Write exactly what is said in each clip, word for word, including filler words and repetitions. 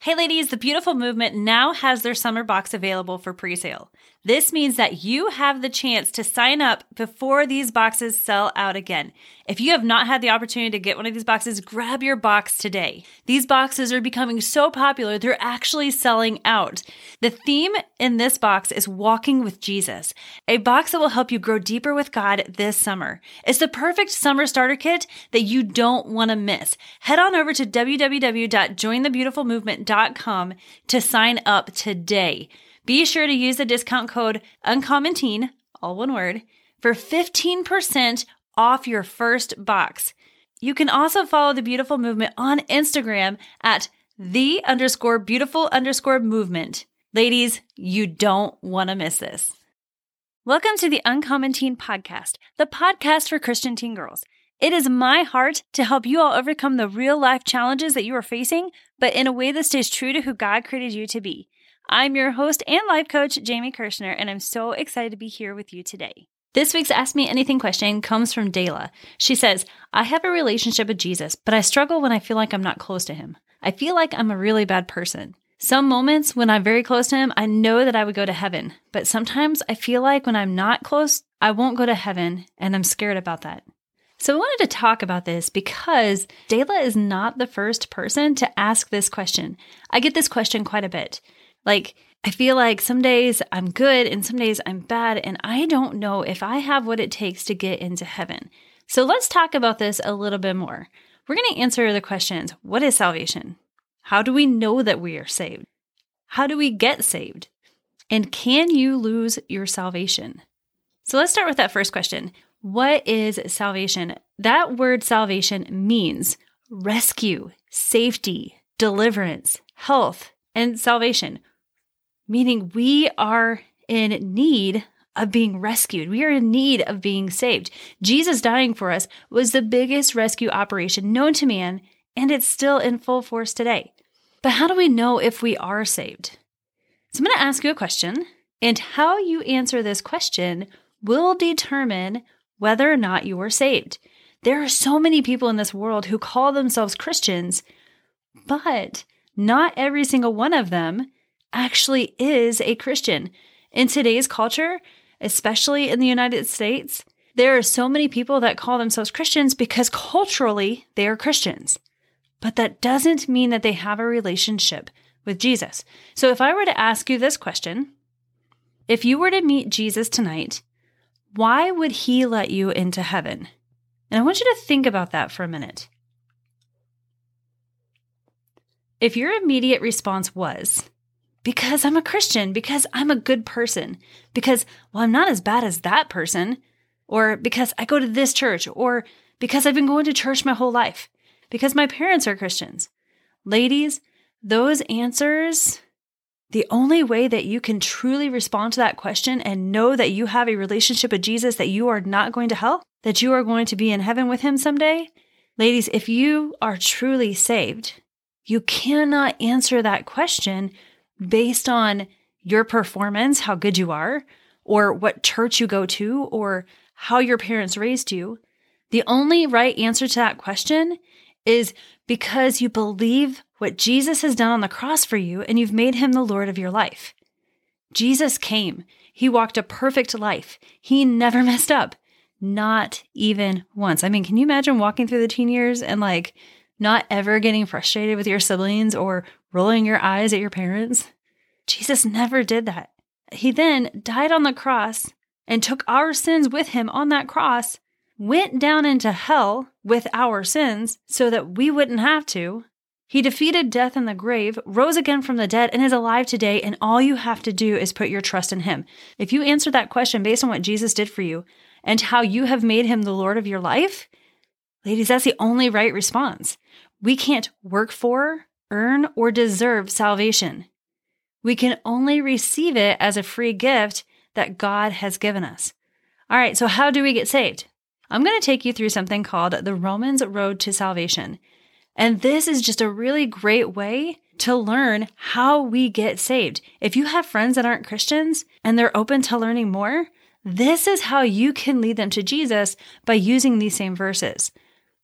Hey ladies, the Beautiful Movement now has their summer box available for pre-sale. This means that you have the chance to sign up before these boxes sell out again. If you have not had the opportunity to get one of these boxes, grab your box today. These boxes are becoming so popular, they're actually selling out. The theme in this box is Walking with Jesus, a box that will help you grow deeper with God this summer. It's the perfect summer starter kit that you don't want to miss. Head on over to w w w dot join the beautiful movement dot com to sign up today. Be sure to use the discount code UncommonTeen, all one word, for fifteen percent off your first box. You can also follow the Beautiful Movement on Instagram at the underscore beautiful underscore movement. Ladies, you don't want to miss this. Welcome to the Uncommon Teen Podcast, the podcast for Christian teen girls. It is my heart to help you all overcome the real life challenges that you are facing, but in a way that stays true to who God created you to be. I'm your host and life coach, Jamie Kirshner, and I'm so excited to be here with you today. This week's Ask Me Anything question comes from Dayla. She says, I have a relationship with Jesus, but I struggle when I feel like I'm not close to him. I feel like I'm a really bad person. Some moments when I'm very close to him, I know that I would go to heaven, but sometimes I feel like when I'm not close, I won't go to heaven, and I'm scared about that. So I wanted to talk about this because Dayla is not the first person to ask this question. I get this question quite a bit. Like, I feel like some days I'm good and some days I'm bad, and I don't know if I have what it takes to get into heaven. So let's talk about this a little bit more. We're going to answer the questions. What is salvation? How do we know that we are saved? How do we get saved? And can you lose your salvation? So let's start with that first question. What is salvation? That word salvation means rescue, safety, deliverance, health, and salvation. Meaning we are in need of being rescued. We are in need of being saved. Jesus dying for us was the biggest rescue operation known to man, and it's still in full force today. But how do we know if we are saved? So I'm going to ask you a question, and how you answer this question will determine whether or not you are saved. There are so many people in this world who call themselves Christians, but not every single one of them actually is a Christian. In today's culture, especially in the United States, there are so many people that call themselves Christians because culturally they are Christians. But that doesn't mean that they have a relationship with Jesus. So if I were to ask you this question, if you were to meet Jesus tonight, why would he let you into heaven? And I want you to think about that for a minute. If your immediate response was, because I'm a Christian, because I'm a good person, because, well, I'm not as bad as that person, or because I go to this church, or because I've been going to church my whole life, because my parents are Christians. Ladies, those answers, the only way that you can truly respond to that question and know that you have a relationship with Jesus, that you are not going to hell, that you are going to be in heaven with him someday. Ladies, if you are truly saved, you cannot answer that question based on your performance, how good you are, or what church you go to, or how your parents raised you. The only right answer to that question is because you believe what Jesus has done on the cross for you and you've made him the Lord of your life. Jesus came. He walked a perfect life. He never messed up. Not even once. I mean, can you imagine walking through the teen years and like not ever getting frustrated with your siblings or rolling your eyes at your parents? Jesus never did that. He then died on the cross and took our sins with him on that cross, went down into hell with our sins so that we wouldn't have to. He defeated death in the grave, rose again from the dead, and is alive today, and all you have to do is put your trust in him. If you answer that question based on what Jesus did for you and how you have made him the Lord of your life, ladies, that's the only right response. We can't work for, earn, or deserve salvation. We can only receive it as a free gift that God has given us. All right, so how do we get saved? I'm going to take you through something called the Romans Road to Salvation. And this is just a really great way to learn how we get saved. If you have friends that aren't Christians and they're open to learning more, this is how you can lead them to Jesus by using these same verses.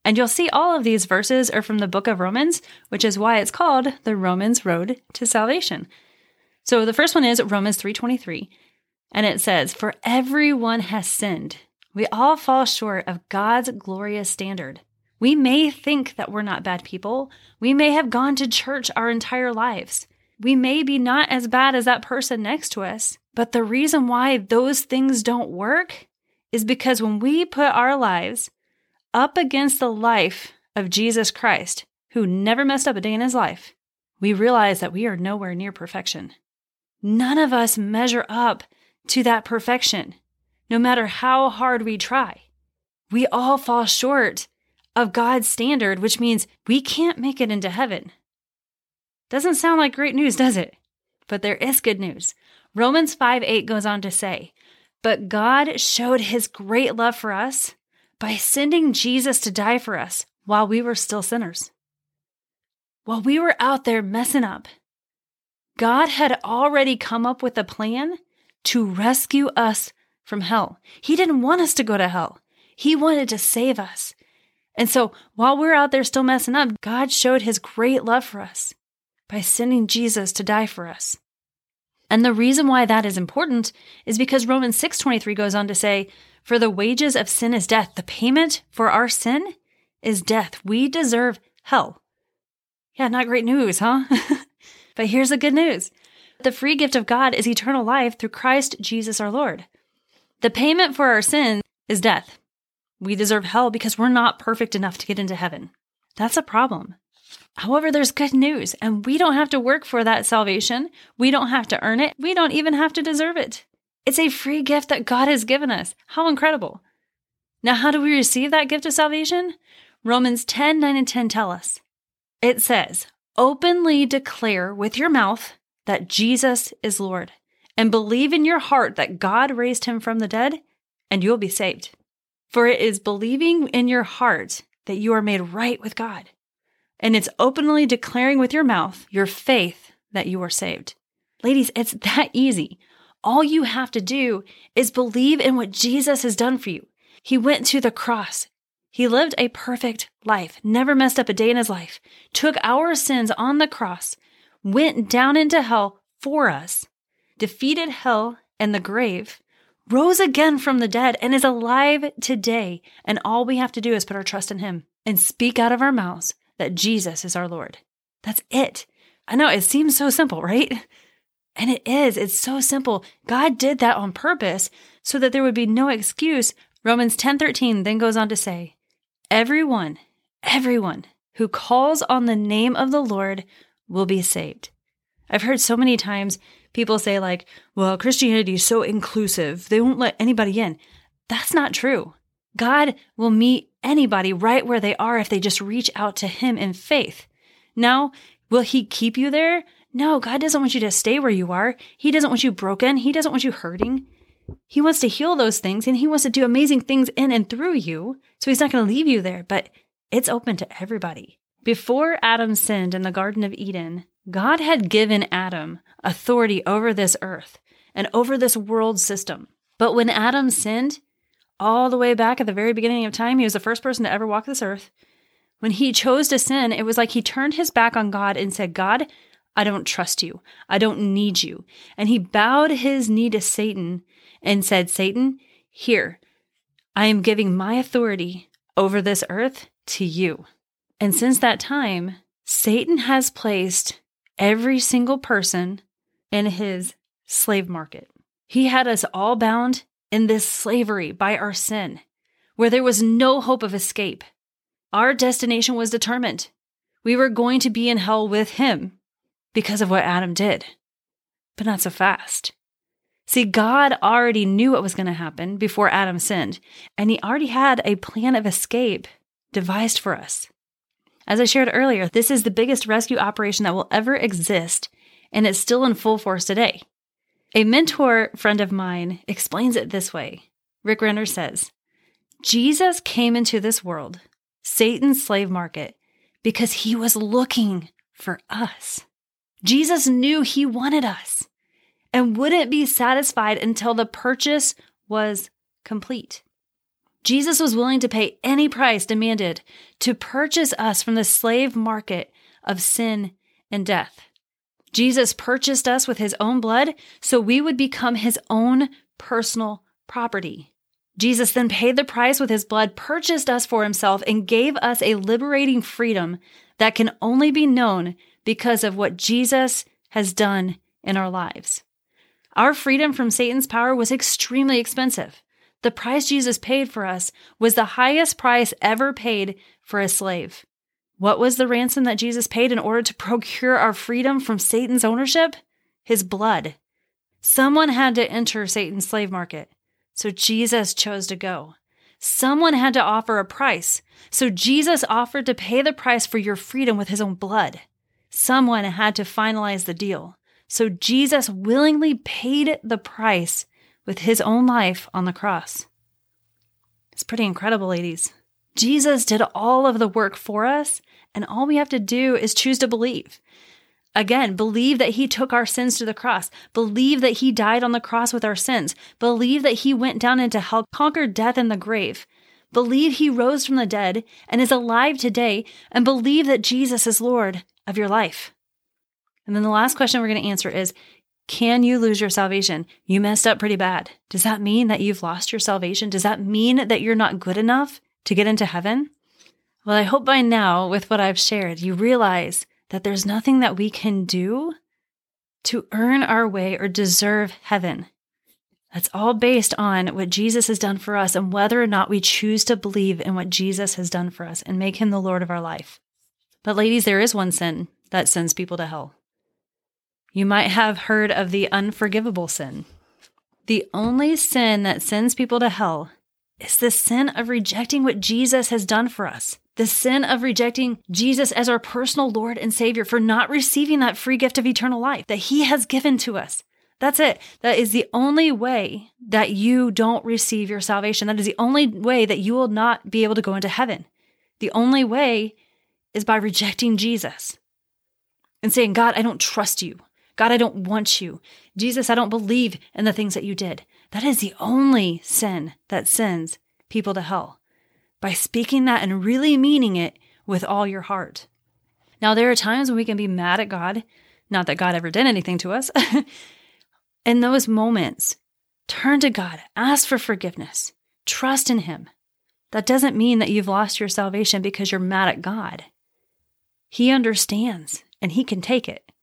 And you'll see all of these verses are from the book of Romans, which is why it's called the Romans Road to Salvation. So the first one is Romans three twenty-three, and it says, "For everyone has sinned. We all fall short of God's glorious standard. We may think that we're not bad people. We may have gone to church our entire lives. We may be not as bad as that person next to us, but the reason why those things don't work is because when we put our lives up against the life of Jesus Christ, who never messed up a day in his life, we realize that we are nowhere near perfection. None of us measure up to that perfection, no matter how hard we try. We all fall short of God's standard, which means we can't make it into heaven. Doesn't sound like great news, does it? But there is good news. Romans five eight goes on to say, "But God showed his great love for us by sending Jesus to die for us while we were still sinners." While we were out there messing up, God had already come up with a plan to rescue us from hell. He didn't want us to go to hell. He wanted to save us. And so while we're out there still messing up, God showed his great love for us by sending Jesus to die for us. And the reason why that is important is because Romans six twenty-three goes on to say, "For the wages of sin is death." The payment for our sin is death. We deserve hell. Yeah, not great news, huh? But here's the good news. The free gift of God is eternal life through Christ Jesus our Lord. The payment for our sin is death. We deserve hell because we're not perfect enough to get into heaven. That's a problem. However, there's good news, and we don't have to work for that salvation. We don't have to earn it. We don't even have to deserve it. It's a free gift that God has given us. How incredible. Now, how do we receive that gift of salvation? Romans ten nine and ten tell us. It says, "Openly declare with your mouth that Jesus is Lord, and believe in your heart that God raised him from the dead, and you'll be saved. For it is believing in your heart that you are made right with God, and it's openly declaring with your mouth your faith that you are saved." Ladies, it's that easy. All you have to do is believe in what Jesus has done for you. He went to the cross. He lived a perfect life, never messed up a day in his life, took our sins on the cross, went down into hell for us, defeated hell and the grave, rose again from the dead, and is alive today. And all we have to do is put our trust in him and speak out of our mouths that Jesus is our Lord. That's it. I know it seems so simple, right? And it is. It's so simple. God did that on purpose so that there would be no excuse. Romans ten thirteen then goes on to say, Everyone, everyone who calls on the name of the Lord will be saved. I've heard so many times people say like, well, Christianity is so inclusive. They won't let anybody in. That's not true. God will meet anybody right where they are if they just reach out to him in faith. Now, will he keep you there? No, God doesn't want you to stay where you are. He doesn't want you broken. He doesn't want you hurting. He wants to heal those things, and he wants to do amazing things in and through you. So he's not going to leave you there, but it's open to everybody. Before Adam sinned in the Garden of Eden, God had given Adam authority over this earth and over this world system. But when Adam sinned, all the way back at the very beginning of time, he was the first person to ever walk this earth. When he chose to sin, it was like he turned his back on God and said, God, I don't trust you. I don't need you. And he bowed his knee to Satan and said, Satan, here, I am giving my authority over this earth to you. And since that time, Satan has placed every single person in his slave market. He had us all bound in this slavery by our sin, where there was no hope of escape. Our destination was determined. We were going to be in hell with him because of what Adam did, but not so fast. See, God already knew what was going to happen before Adam sinned, and he already had a plan of escape devised for us. As I shared earlier, this is the biggest rescue operation that will ever exist, and it's still in full force today. A mentor friend of mine explains it this way. Rick Renner says, Jesus came into this world, Satan's slave market, because he was looking for us. Jesus knew he wanted us and wouldn't be satisfied until the purchase was complete. Jesus was willing to pay any price demanded to purchase us from the slave market of sin and death. Jesus purchased us with his own blood so we would become his own personal property. Jesus then paid the price with his blood, purchased us for himself, and gave us a liberating freedom that can only be known because of what Jesus has done in our lives. Our freedom from Satan's power was extremely expensive. The price Jesus paid for us was the highest price ever paid for a slave. What was the ransom that Jesus paid in order to procure our freedom from Satan's ownership? His blood. Someone had to enter Satan's slave market, so Jesus chose to go. Someone had to offer a price, so Jesus offered to pay the price for your freedom with his own blood. Someone had to finalize the deal, so Jesus willingly paid the price with his own life on the cross. It's pretty incredible, ladies. Jesus did all of the work for us, and all we have to do is choose to believe. Again, believe that he took our sins to the cross. Believe that he died on the cross with our sins. Believe that he went down into hell, conquered death and the grave. Believe he rose from the dead and is alive today, and believe that Jesus is Lord of your life. And then the last question we're going to answer is, can you lose your salvation? You messed up pretty bad. Does that mean that you've lost your salvation? Does that mean that you're not good enough to get into heaven? Well, I hope by now, with what I've shared, you realize that there's nothing that we can do to earn our way or deserve heaven. That's all based on what Jesus has done for us and whether or not we choose to believe in what Jesus has done for us and make him the Lord of our life. But ladies, there is one sin that sends people to hell. You might have heard of the unforgivable sin. The only sin that sends people to hell is the sin of rejecting what Jesus has done for us. The sin of rejecting Jesus as our personal Lord and Savior, for not receiving that free gift of eternal life that he has given to us. That's it. That is the only way that you don't receive your salvation. That is the only way that you will not be able to go into heaven. The only way is by rejecting Jesus and saying, God, I don't trust you. God, I don't want you. Jesus, I don't believe in the things that you did. That is the only sin that sends people to hell, by speaking that and really meaning it with all your heart. Now, there are times when we can be mad at God, not that God ever did anything to us. In those moments, turn to God, ask for forgiveness, trust in him. That doesn't mean that you've lost your salvation because you're mad at God. He understands and he can take it.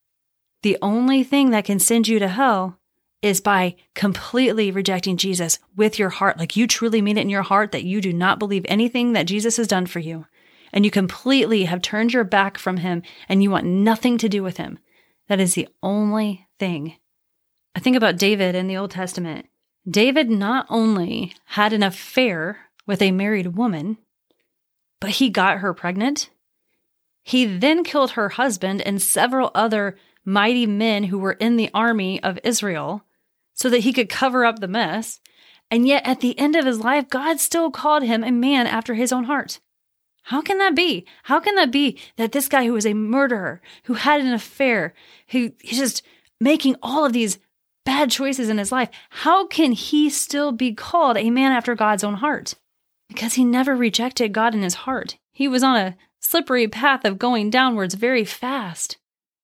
The only thing that can send you to hell is by completely rejecting Jesus with your heart. Like you truly mean it in your heart that you do not believe anything that Jesus has done for you. And you completely have turned your back from him and you want nothing to do with him. That is the only thing. I think about David in the Old Testament. David not only had an affair with a married woman, but he got her pregnant. He then killed her husband and several other mighty men who were in the army of Israel so that he could cover up the mess. And yet at the end of his life, God still called him a man after his own heart. How can that be? How can that be that this guy who was a murderer, who had an affair, who he's just making all of these bad choices in his life, how can he still be called a man after God's own heart? Because he never rejected God in his heart. He was on a slippery path of going downwards very fast.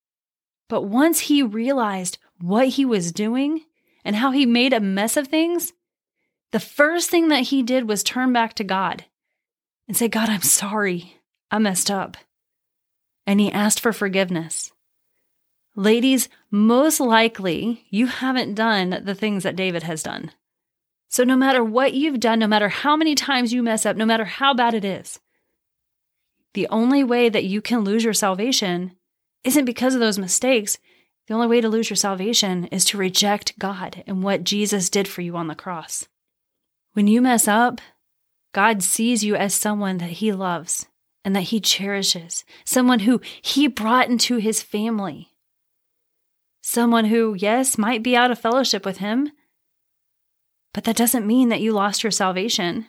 But once he realized what he was doing and how he made a mess of things, the first thing that he did was turn back to God and say, God, I'm sorry. I messed up. And he asked for forgiveness. Ladies, most likely you haven't done the things that David has done. So no matter what you've done, no matter how many times you mess up, no matter how bad it is, the only way that you can lose your salvation isn't because of those mistakes. The only way to lose your salvation is to reject God and what Jesus did for you on the cross. When you mess up, God sees you as someone that he loves and that he cherishes, someone who he brought into his family, someone who, yes, might be out of fellowship with him, but that doesn't mean that you lost your salvation.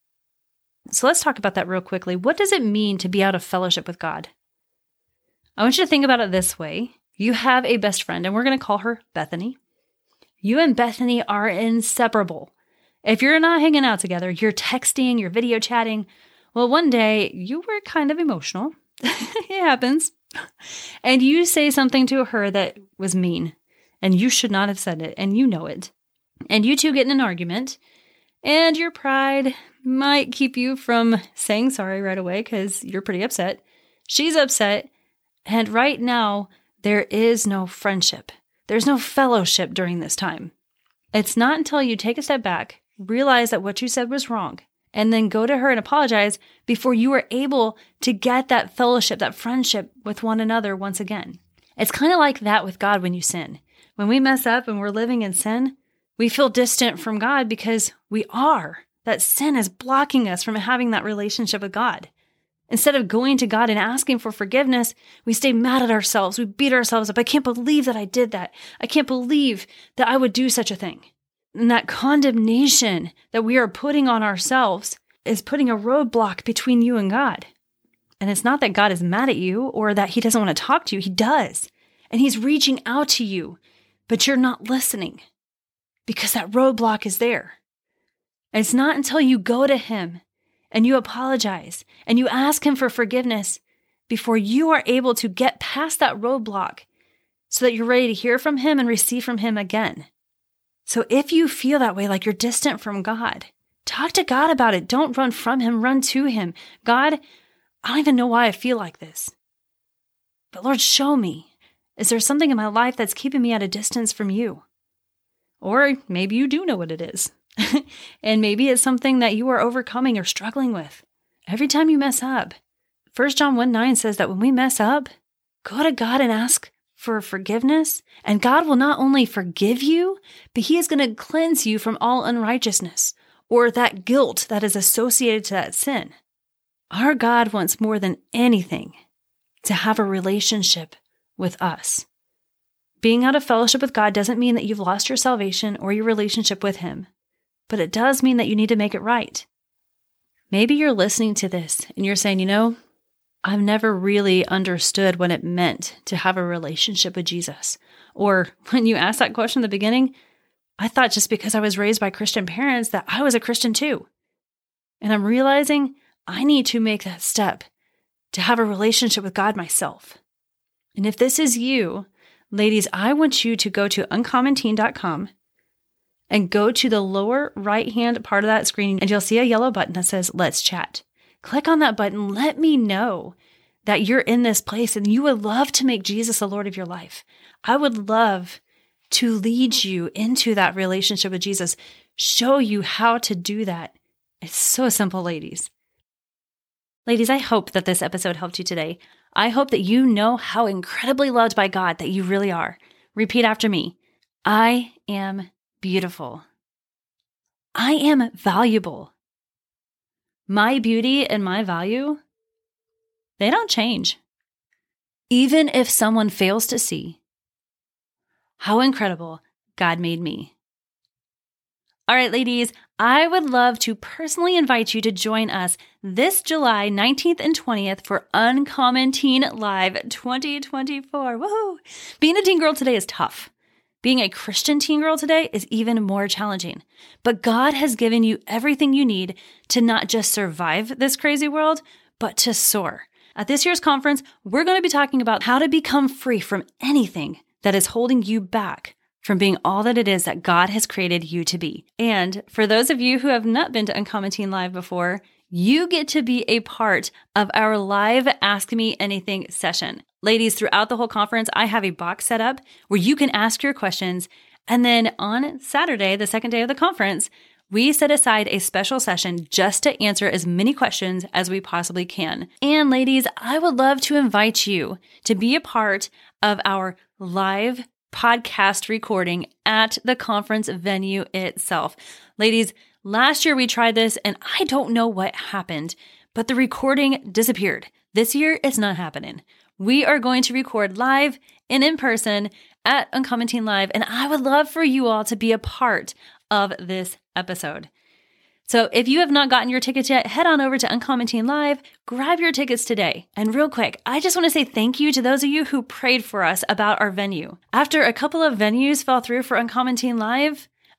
So let's talk about that real quickly. What does it mean to be out of fellowship with God? I want you to think about it this way. You have a best friend, and we're going to call her Bethany. You and Bethany are inseparable. If you're not hanging out together, you're texting, you're video chatting. Well, one day you were kind of emotional. It happens. And you say something to her that was mean, and you should not have said it, and you know it. And you two get in an argument, and your pride might keep you from saying sorry right away because you're pretty upset. She's upset. And right now, there is no friendship. There's no fellowship during this time. It's not until you take a step back, realize that what you said was wrong, and then go to her and apologize before you are able to get that fellowship, that friendship with one another once again. It's kind of like that with God when you sin. When we mess up and we're living in sin, we feel distant from God because we are. That sin is blocking us from having that relationship with God. Instead of going to God and asking for forgiveness, we stay mad at ourselves. We beat ourselves up. I can't believe that I did that. I can't believe that I would do such a thing. And that condemnation that we are putting on ourselves is putting a roadblock between you and God. And it's not that God is mad at you or that he doesn't want to talk to you. He does. And he's reaching out to you, but you're not listening because that roadblock is there. And it's not until you go to him and you apologize and you ask him for forgiveness before you are able to get past that roadblock so that you're ready to hear from him and receive from him again. So if you feel that way, like you're distant from God, talk to God about it. Don't run from him, run to him. God, I don't even know why I feel like this. But Lord, show me. Is there something in my life that's keeping me at a distance from you? Or maybe you do know what it is. And maybe it's something that you are overcoming or struggling with. Every time you mess up, First John one nine says that when we mess up, go to God and ask for forgiveness, and God will not only forgive you, but he is going to cleanse you from all unrighteousness or that guilt that is associated to that sin. Our God wants more than anything to have a relationship with us. Being out of fellowship with God doesn't mean that you've lost your salvation or your relationship with him, but it does mean that you need to make it right. Maybe you're listening to this and you're saying, you know, I've never really understood what it meant to have a relationship with Jesus. Or when you asked that question at the beginning, I thought just because I was raised by Christian parents that I was a Christian too. And I'm realizing I need to make that step to have a relationship with God myself. And if this is you, ladies, I want you to go to uncommon teen dot com and go to the lower right-hand part of that screen, and you'll see a yellow button that says, Let's Chat. Click on that button. Let me know that you're in this place and you would love to make Jesus the Lord of your life. I would love to lead you into that relationship with Jesus, show you how to do that. It's so simple, ladies. Ladies, I hope that this episode helped you today. I hope that you know how incredibly loved by God that you really are. Repeat after me. I am beautiful. I am valuable. My beauty and my value, they don't change. Even if someone fails to see how incredible God made me. All right, ladies, I would love to personally invite you to join us this July nineteenth and twentieth for Uncommon Teen Live twenty twenty-four. Woohoo! Being a teen girl today is tough. Being a Christian teen girl today is even more challenging. But God has given you everything you need to not just survive this crazy world, but to soar. At this year's conference, we're going to be talking about how to become free from anything that is holding you back from being all that it is that God has created you to be. And for those of you who have not been to Uncommon Teen Live before, you get to be a part of our live Ask Me Anything session. Ladies, throughout the whole conference, I have a box set up where you can ask your questions. And then on Saturday, the second day of the conference, we set aside a special session just to answer as many questions as we possibly can. And ladies, I would love to invite you to be a part of our live podcast recording at the conference venue itself. Ladies, last year we tried this and I don't know what happened, but the recording disappeared. This year it's not happening. We are going to record live and in person at Uncommon Teen Live, and I would love for you all to be a part of this episode. So if you have not gotten your tickets yet, head on over to Uncommon Teen Live, grab your tickets today. And real quick, I just want to say thank you to those of you who prayed for us about our venue. After a couple of venues fell through for Uncommon Teen Live,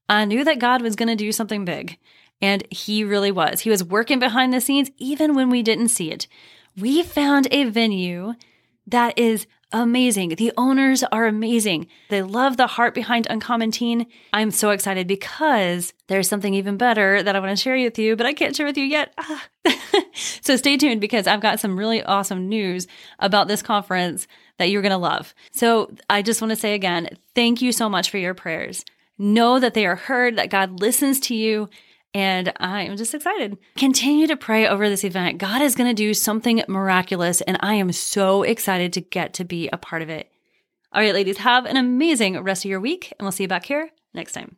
I knew that God was going to do something big. And he really was. He was working behind the scenes even when we didn't see it. We found a venue that is amazing. The owners are amazing. They love the heart behind Uncommon Teen. I'm so excited because there's something even better that I want to share with you, but I can't share with you yet. Ah. So stay tuned because I've got some really awesome news about this conference that you're going to love. So I just want to say again, thank you so much for your prayers. Know that they are heard, that God listens to you. And I am just excited. Continue to pray over this event. God is going to do something miraculous, and I am so excited to get to be a part of it. All right, ladies, have an amazing rest of your week, and we'll see you back here next time.